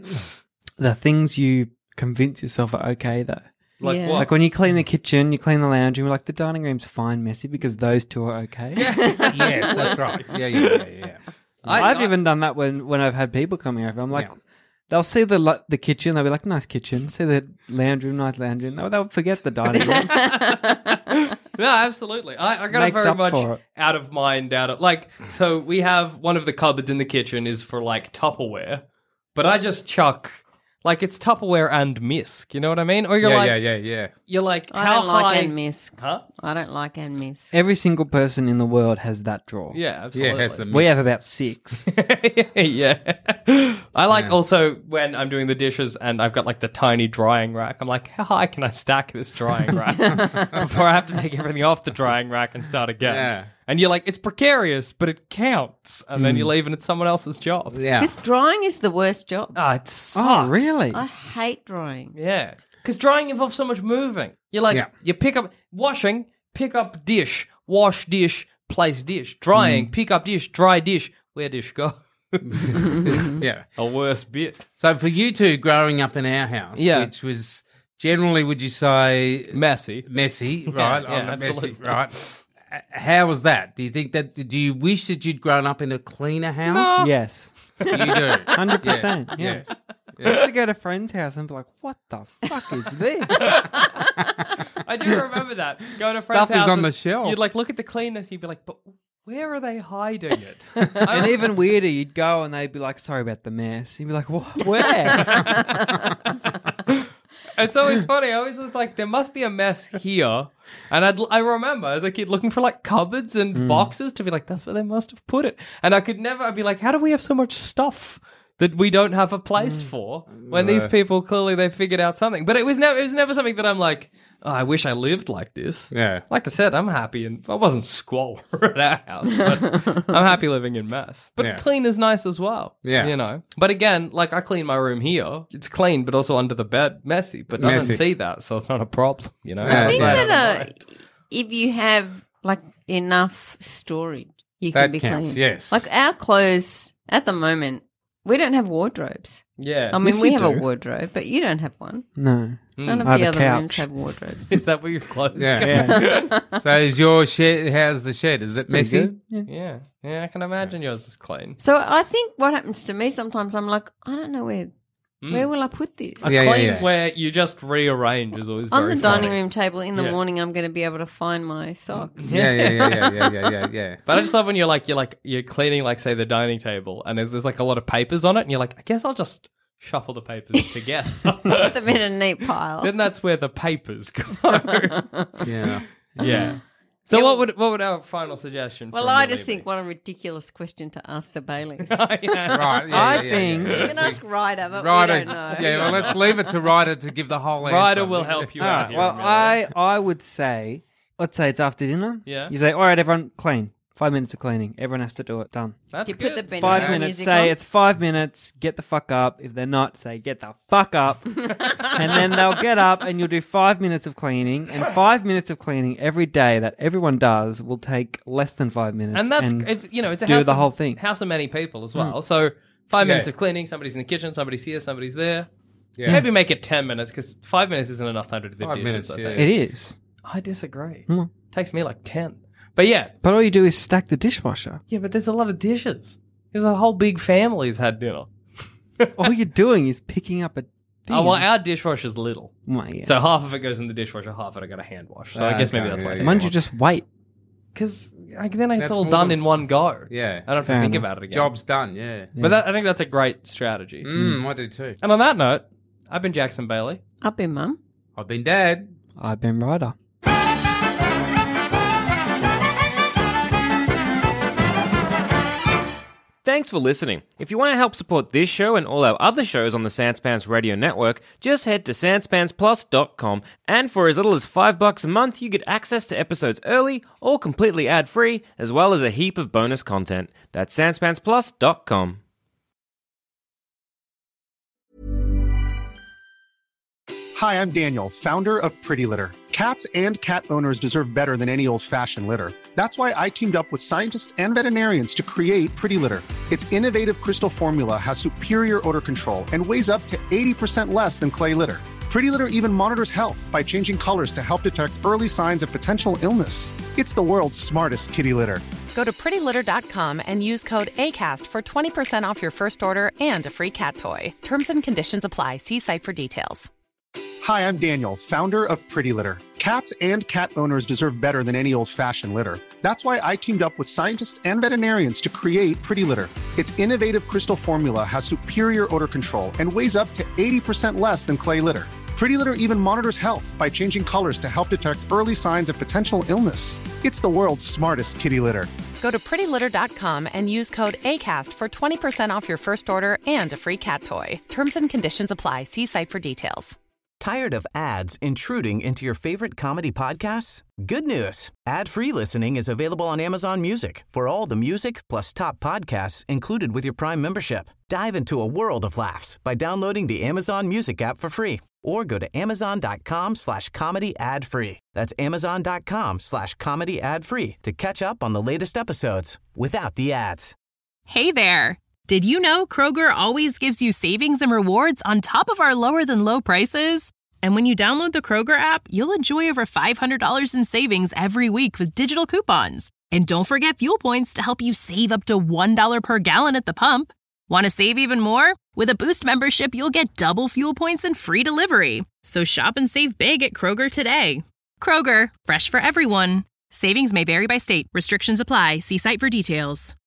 the things you convince yourself are okay, though? Like Yeah. what? Like when you clean the kitchen, you clean the lounge room, like the dining room's fine messy because those two are okay. Yes, that's right. Yeah. I've even done that when I've had people coming over. I'm like, they'll see the kitchen, they'll be like, nice kitchen. See the lounge room, nice lounge room. They'll forget the dining room. No, absolutely. I got Makes it very up much for it. out of mind, so we have one of the cupboards in the kitchen is for like Tupperware, but I just chuck like it's Tupperware and Misk. You know what I mean? Or you're Yeah. you're like, I how don't like high? and miss. Huh? I don't like and miss. Every single person in the world has that drawer. Yeah, absolutely. Yeah, it has the We have about 6. Yeah. I like also when I'm doing the dishes and I've got like the tiny drying rack. I'm like, how high can I stack this drying rack before I have to take everything off the drying rack and start again? Yeah. And you're like, it's precarious, but it counts. And then you're leaving it someone else's job. Yeah. Because drying is the worst job. Ah, it sucks. Oh, really? I hate drying. Yeah. Because drying involves so much moving. You're like, you pick up washing, pick up dish, wash dish, place dish. Drying, pick up dish, dry dish. Where dish go? Yeah. A worse bit. So for you two growing up in our house, which was generally, would you say, Messy. right? Yeah, Messy, absolutely. right? How was that? Do you think that? Do you wish that you'd grown up in a cleaner house? Yes. You do. 100%. Yeah. Yes. I used to go to a friend's house and be like, what the fuck is this? I do remember that. Go to friends' Stuff is houses, on the shelf. You'd like look at the cleanness. You'd be like, but where are they hiding it? And even weirder, you'd go and they'd be like, sorry about the mess. You'd be like, what? Where? It's always funny. I always was like, there must be a mess here. And I remember as a kid looking for like cupboards and boxes to be like, that's where they must have put it. And I'd be like, how do we have so much stuff that we don't have a place for when these people clearly they figured out something? But it was never something that I'm like, oh, I wish I lived like this. Yeah. Like I said, I'm happy, and I wasn't squalor at our house, but I'm happy living in mess. But Yeah. clean is nice as well. Yeah. You know. But again, like I clean my room here. It's clean, but also under the bed, messy. But I Messy. don't see that, so it's not a problem. You know. Yeah. I think Outside, that I'm alright. if you have like enough storage, you That can be counts, clean. yes. Like our clothes at the moment, we don't have wardrobes. Yeah. I mean, Yes, we you have a do. wardrobe, but you don't have one. No. None of I have the a other couch. rooms have wardrobes. Is that where your clothes go? Yeah. So is your shed? How's the shed? Is it messy? good. Yeah. Yeah, I can imagine yours is clean. So I think what happens to me sometimes, I'm like, I don't know where will I put this? A Yeah, clean yeah. where you just rearrange is always On very the dining funny. room table in the Yeah. morning, I'm going to be able to find my socks. Yeah. But I just love when you're cleaning, like, say, the dining table, and there's like a lot of papers on it, and you're like, I guess I'll just shuffle the papers together. Put them in a neat pile. Then that's where the papers go. Yeah. Yeah. So what would our final suggestion? Well, for I Millie just think be? what a ridiculous question to ask the Baileys. Right. I think- You can ask Ryder, but Ryder. we don't know. Yeah. Well, let's leave it to Ryder to give the whole answer. Ryder will help you All out right, here. well, Amelia. I would say, let's say it's after dinner. Yeah. You say, all right, everyone, clean. 5 minutes of cleaning. Everyone has to do it. Done. That's You good. put the Benny 5 Hill minutes. music Say on. it's 5 minutes. Get the fuck up. If they're not, say get the fuck up. And then they'll get up and you'll do 5 minutes of cleaning. And 5 minutes of cleaning every day that everyone does will take less than 5 minutes. And that's if it's a do house the of, whole thing. House of many people as well. So 5 minutes of cleaning. Somebody's in the kitchen. Somebody's here. Somebody's there. Yeah. Maybe make it 10 minutes because 5 minutes isn't enough time to do the 5 dishes. minutes, I yeah. think. It is. I disagree. Mm. Takes me like 10. But yeah, But all you do is stack the dishwasher. yeah, but there's a lot of dishes. There's a whole big family's had dinner. All you're doing is picking up a thing. Oh, well, our dishwasher's little. Well, yeah. So half of it goes in the dishwasher, half of it I got to hand wash. So I guess maybe Okay, that's why. yeah, it yeah. Why takes don't you more. just wait? Because then it's That's all more done than- in one go. Yeah. I don't have to Fair think enough. about it again. Job's done, yeah. But I think that's a great strategy. I do too. And on that note, I've been Jackson Bailey. Up in Mum. I've been Dad. I've been Ryder. Thanks for listening. If you want to help support this show and all our other shows on the Sanspants Radio Network, just head to sanspantsplus.com, and for as little as $5 a month, you get access to episodes early, all completely ad-free, as well as a heap of bonus content. That's sanspantsplus.com. Hi, I'm Daniel, founder of Pretty Litter. Cats and cat owners deserve better than any old-fashioned litter. That's why I teamed up with scientists and veterinarians to create Pretty Litter. Its innovative crystal formula has superior odor control and weighs up to 80% less than clay litter. Pretty Litter even monitors health by changing colors to help detect early signs of potential illness. It's the world's smartest kitty litter. Go to prettylitter.com and use code ACAST for 20% off your first order and a free cat toy. Terms and conditions apply. See site for details. Hi, I'm Daniel, founder of Pretty Litter. Cats and cat owners deserve better than any old-fashioned litter. That's why I teamed up with scientists and veterinarians to create Pretty Litter. Its innovative crystal formula has superior odor control and weighs up to 80% less than clay litter. Pretty Litter even monitors health by changing colors to help detect early signs of potential illness. It's the world's smartest kitty litter. Go to prettylitter.com and use code ACAST for 20% off your first order and a free cat toy. Terms and conditions apply. See site for details. Tired of ads intruding into your favorite comedy podcasts? Good news. Ad-free listening is available on Amazon Music for all the music plus top podcasts included with your Prime membership. Dive into a world of laughs by downloading the Amazon Music app for free or go to amazon.com/comedy ad-free. That's amazon.com/comedy ad-free to catch up on the latest episodes without the ads. Hey there. Did you know Kroger always gives you savings and rewards on top of our lower-than-low prices? And when you download the Kroger app, you'll enjoy over $500 in savings every week with digital coupons. And don't forget fuel points to help you save up to $1 per gallon at the pump. Want to save even more? With a Boost membership, you'll get double fuel points and free delivery. So shop and save big at Kroger today. Kroger, fresh for everyone. Savings may vary by state. Restrictions apply. See site for details.